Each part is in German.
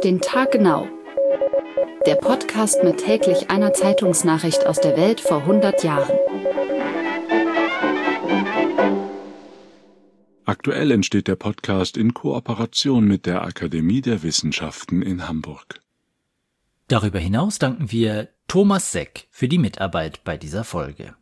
Auf den Tag genau. Der Podcast mit täglich einer Zeitungsnachricht aus der Welt vor 100 Jahren. Aktuell entsteht der Podcast in Kooperation mit der Akademie der Wissenschaften in Hamburg. Darüber hinaus danken wir Thomas Seck für die Mitarbeit bei dieser Folge.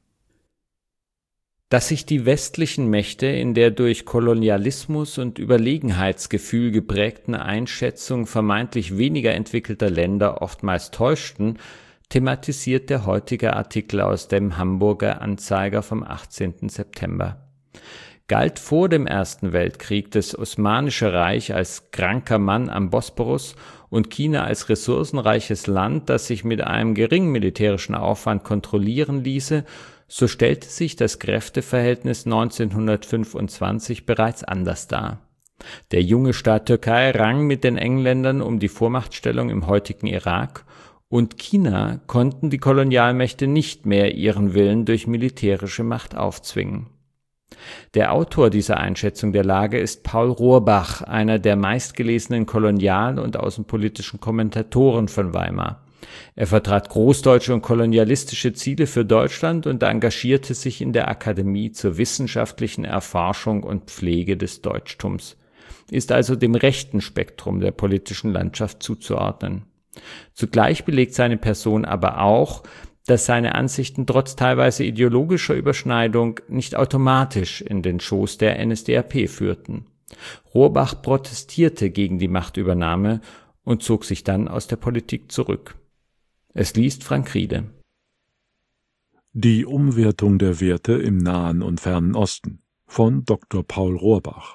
Dass sich die westlichen Mächte in der durch Kolonialismus und Überlegenheitsgefühl geprägten Einschätzung vermeintlich weniger entwickelter Länder oftmals täuschten, thematisiert der heutige Artikel aus dem Hamburger Anzeiger vom 18. September. Galt vor dem Ersten Weltkrieg das Osmanische Reich als kranker Mann am Bosporus und China als ressourcenreiches Land, das sich mit einem geringen militärischen Aufwand kontrollieren ließe, so stellte sich das Kräfteverhältnis 1925 bereits anders dar. Der junge Staat Türkei rang mit den Engländern um die Vormachtstellung im heutigen Irak und China konnten die Kolonialmächte nicht mehr ihren Willen durch militärische Macht aufzwingen. Der Autor dieser Einschätzung der Lage ist Paul Rohrbach, einer der meistgelesenen kolonial- und außenpolitischen Kommentatoren von Weimar. Er vertrat großdeutsche und kolonialistische Ziele für Deutschland und engagierte sich in der Akademie zur wissenschaftlichen Erforschung und Pflege des Deutschtums, ist also dem rechten Spektrum der politischen Landschaft zuzuordnen. Zugleich belegt seine Person aber auch, dass seine Ansichten trotz teilweise ideologischer Überschneidung nicht automatisch in den Schoß der NSDAP führten. Rohrbach protestierte gegen die Machtübernahme und zog sich dann aus der Politik zurück. Es liest Frank Riede. Die Umwertung der Werte im Nahen und Fernen Osten von Dr. Paul Rohrbach.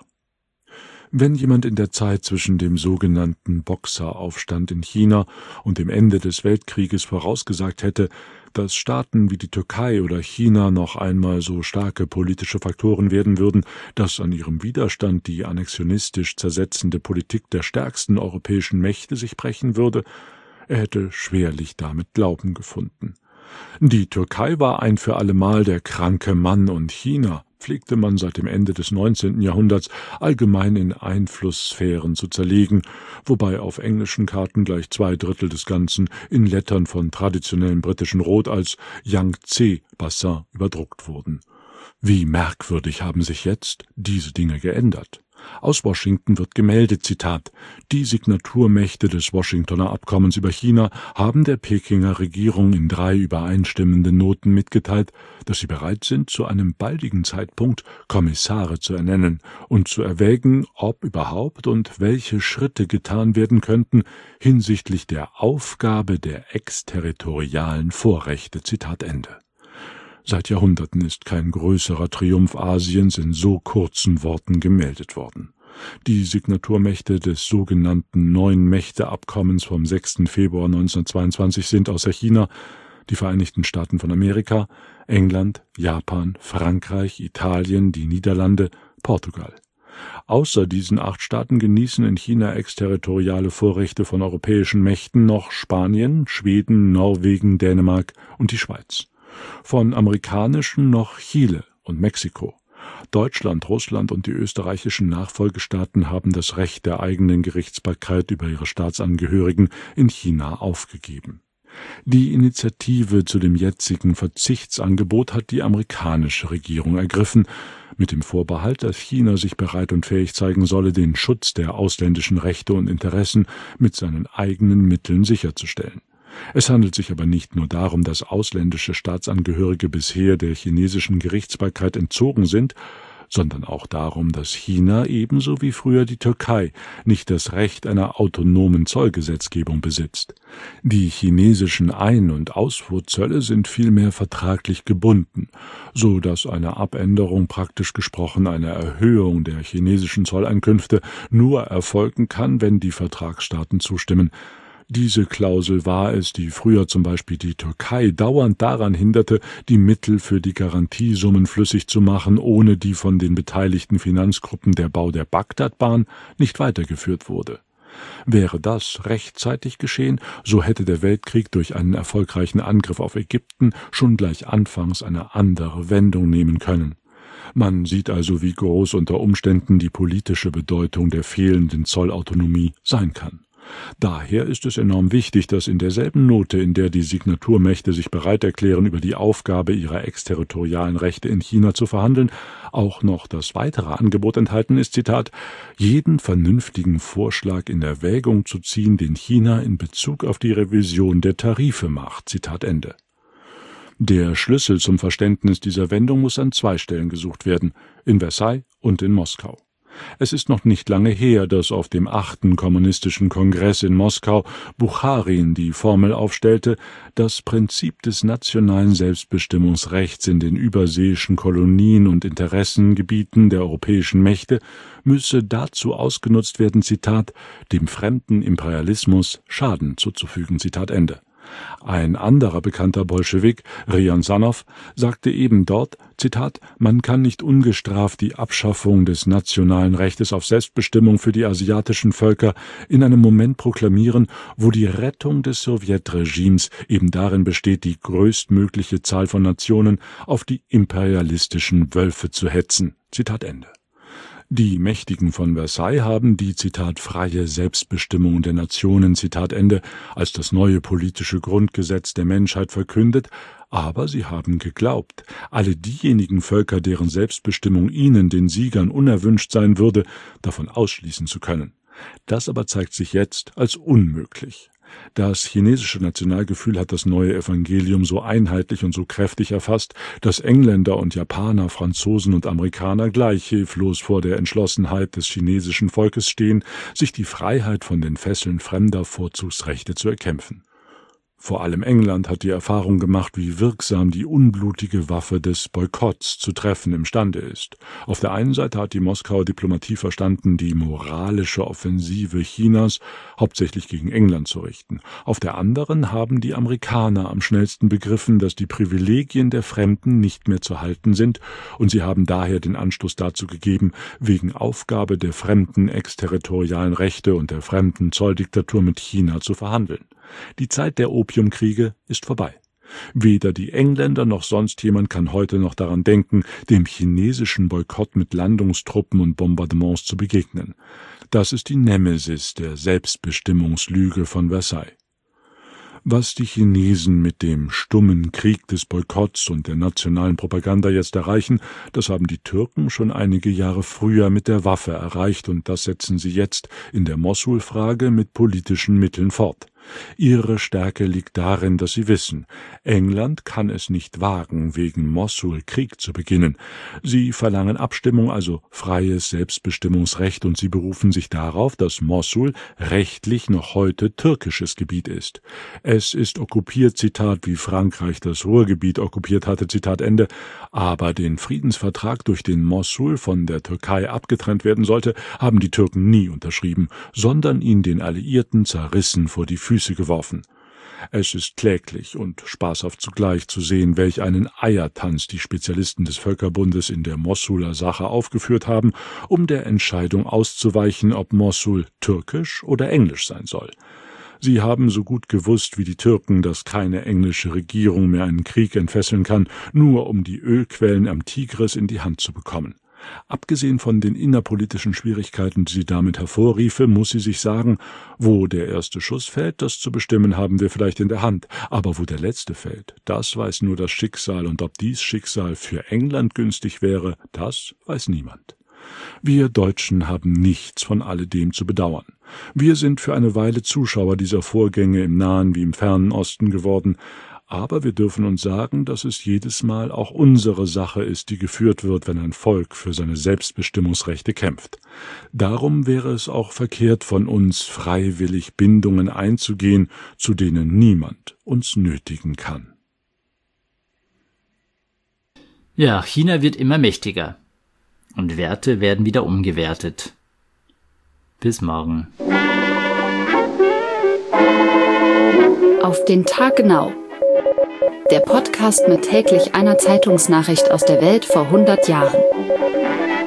Wenn jemand in der Zeit zwischen dem sogenannten Boxeraufstand in China und dem Ende des Weltkrieges vorausgesagt hätte, dass Staaten wie die Türkei oder China noch einmal so starke politische Faktoren werden würden, dass an ihrem Widerstand die annexionistisch zersetzende Politik der stärksten europäischen Mächte sich brechen würde, er hätte schwerlich damit Glauben gefunden. Die Türkei war ein für allemal der kranke Mann und China pflegte man seit dem Ende des 19. Jahrhunderts allgemein in Einflusssphären zu zerlegen, wobei auf englischen Karten gleich 2/3 des Ganzen in Lettern von traditionellem britischen Rot als Yangtze-Bassin überdruckt wurden. Wie merkwürdig haben sich jetzt diese Dinge geändert. Aus Washington wird gemeldet, Zitat, die Signaturmächte des Washingtoner Abkommens über China haben der Pekinger Regierung in 3 übereinstimmenden Noten mitgeteilt, dass sie bereit sind, zu einem baldigen Zeitpunkt Kommissare zu ernennen und zu erwägen, ob überhaupt und welche Schritte getan werden könnten hinsichtlich der Aufgabe der exterritorialen Vorrechte, Zitat Ende. Seit Jahrhunderten ist kein größerer Triumph Asiens in so kurzen Worten gemeldet worden. Die Signaturmächte des sogenannten Neun-Mächte-Abkommens vom 6. Februar 1922 sind außer China die Vereinigten Staaten von Amerika, England, Japan, Frankreich, Italien, die Niederlande, Portugal. Außer diesen 8 Staaten genießen in China exterritoriale Vorrechte von europäischen Mächten noch Spanien, Schweden, Norwegen, Dänemark und die Schweiz. Von amerikanischen noch Chile und Mexiko. Deutschland, Russland und die österreichischen Nachfolgestaaten haben das Recht der eigenen Gerichtsbarkeit über ihre Staatsangehörigen in China aufgegeben. Die Initiative zu dem jetzigen Verzichtsangebot hat die amerikanische Regierung ergriffen, mit dem Vorbehalt, dass China sich bereit und fähig zeigen solle, den Schutz der ausländischen Rechte und Interessen mit seinen eigenen Mitteln sicherzustellen. Es handelt sich aber nicht nur darum, dass ausländische Staatsangehörige bisher der chinesischen Gerichtsbarkeit entzogen sind, sondern auch darum, dass China ebenso wie früher die Türkei nicht das Recht einer autonomen Zollgesetzgebung besitzt. Die chinesischen Ein- und Ausfuhrzölle sind vielmehr vertraglich gebunden, so dass eine Abänderung, praktisch gesprochen eine Erhöhung der chinesischen Zolleinkünfte, nur erfolgen kann, wenn die Vertragsstaaten zustimmen. Diese Klausel war es, die früher zum Beispiel die Türkei dauernd daran hinderte, die Mittel für die Garantiesummen flüssig zu machen, ohne die von den beteiligten Finanzgruppen der Bau der Bagdadbahn nicht weitergeführt wurde. Wäre das rechtzeitig geschehen, so hätte der Weltkrieg durch einen erfolgreichen Angriff auf Ägypten schon gleich anfangs eine andere Wendung nehmen können. Man sieht also, wie groß unter Umständen die politische Bedeutung der fehlenden Zollautonomie sein kann. Daher ist es enorm wichtig, dass in derselben Note, in der die Signaturmächte sich bereit erklären, über die Aufgabe ihrer exterritorialen Rechte in China zu verhandeln, auch noch das weitere Angebot enthalten ist, Zitat, jeden vernünftigen Vorschlag in Erwägung zu ziehen, den China in Bezug auf die Revision der Tarife macht, Zitat Ende. Der Schlüssel zum Verständnis dieser Wendung muss an 2 Stellen gesucht werden, in Versailles und in Moskau. Es ist noch nicht lange her, dass auf dem 8. Kommunistischen Kongress in Moskau Bucharin die Formel aufstellte, das Prinzip des nationalen Selbstbestimmungsrechts in den überseeischen Kolonien und Interessengebieten der europäischen Mächte müsse dazu ausgenutzt werden, Zitat, dem fremden Imperialismus Schaden zuzufügen, Zitat Ende. Ein anderer bekannter Bolschewik, Rjansanow, sagte eben dort, Zitat, man kann nicht ungestraft die Abschaffung des nationalen Rechtes auf Selbstbestimmung für die asiatischen Völker in einem Moment proklamieren, wo die Rettung des Sowjetregimes eben darin besteht, die größtmögliche Zahl von Nationen auf die imperialistischen Wölfe zu hetzen. Zitat Ende. Die Mächtigen von Versailles haben die, Zitat, freie Selbstbestimmung der Nationen, Zitat Ende, als das neue politische Grundgesetz der Menschheit verkündet, aber sie haben geglaubt, alle diejenigen Völker, deren Selbstbestimmung ihnen, den Siegern, unerwünscht sein würde, davon ausschließen zu können. Das aber zeigt sich jetzt als unmöglich. Das chinesische Nationalgefühl hat das neue Evangelium so einheitlich und so kräftig erfasst, dass Engländer und Japaner, Franzosen und Amerikaner gleich hilflos vor der Entschlossenheit des chinesischen Volkes stehen, sich die Freiheit von den Fesseln fremder Vorzugsrechte zu erkämpfen. Vor allem England hat die Erfahrung gemacht, wie wirksam die unblutige Waffe des Boykotts zu treffen imstande ist. Auf der einen Seite hat die Moskauer Diplomatie verstanden, die moralische Offensive Chinas hauptsächlich gegen England zu richten. Auf der anderen haben die Amerikaner am schnellsten begriffen, dass die Privilegien der Fremden nicht mehr zu halten sind, und sie haben daher den Anstoß dazu gegeben, wegen Aufgabe der fremden exterritorialen Rechte und der fremden Zolldiktatur mit China zu verhandeln. Die Zeit der Opiumkriege ist vorbei. Weder die Engländer noch sonst jemand kann heute noch daran denken, dem chinesischen Boykott mit Landungstruppen und Bombardements zu begegnen. Das ist die Nemesis der Selbstbestimmungslüge von Versailles. Was die Chinesen mit dem stummen Krieg des Boykotts und der nationalen Propaganda jetzt erreichen, das haben die Türken schon einige Jahre früher mit der Waffe erreicht, und das setzen sie jetzt in der Mossul-Frage mit politischen Mitteln fort. Ihre Stärke liegt darin, dass sie wissen, England kann es nicht wagen, wegen Mossul Krieg zu beginnen. Sie verlangen Abstimmung, also freies Selbstbestimmungsrecht, und sie berufen sich darauf, dass Mossul rechtlich noch heute türkisches Gebiet ist. Es ist okkupiert, Zitat, wie Frankreich das Ruhrgebiet okkupiert hatte, Zitat Ende, aber den Friedensvertrag, durch den Mossul von der Türkei abgetrennt werden sollte, haben die Türken nie unterschrieben, sondern ihn den Alliierten zerrissen vor die Füße geworfen. Es ist kläglich und spaßhaft zugleich zu sehen, welch einen Eiertanz die Spezialisten des Völkerbundes in der Mossuler Sache aufgeführt haben, um der Entscheidung auszuweichen, ob Mossul türkisch oder englisch sein soll. Sie haben so gut gewusst wie die Türken, dass keine englische Regierung mehr einen Krieg entfesseln kann, nur um die Ölquellen am Tigris in die Hand zu bekommen. Abgesehen von den innerpolitischen Schwierigkeiten, die sie damit hervorriefe, muss sie sich sagen, wo der erste Schuss fällt, das zu bestimmen haben wir vielleicht in der Hand, aber wo der letzte fällt, das weiß nur das Schicksal, und ob dies Schicksal für England günstig wäre, das weiß niemand. Wir Deutschen haben nichts von alledem zu bedauern. Wir sind für eine Weile Zuschauer dieser Vorgänge im Nahen wie im Fernen Osten geworden, aber wir dürfen uns sagen, dass es jedes Mal auch unsere Sache ist, die geführt wird, wenn ein Volk für seine Selbstbestimmungsrechte kämpft. Darum wäre es auch verkehrt von uns, freiwillig Bindungen einzugehen, zu denen niemand uns nötigen kann. Ja, China wird immer mächtiger. Und Werte werden wieder umgewertet. Bis morgen. Auf den Tag genau. Der Podcast mit täglich einer Zeitungsnachricht aus der Welt vor 100 Jahren.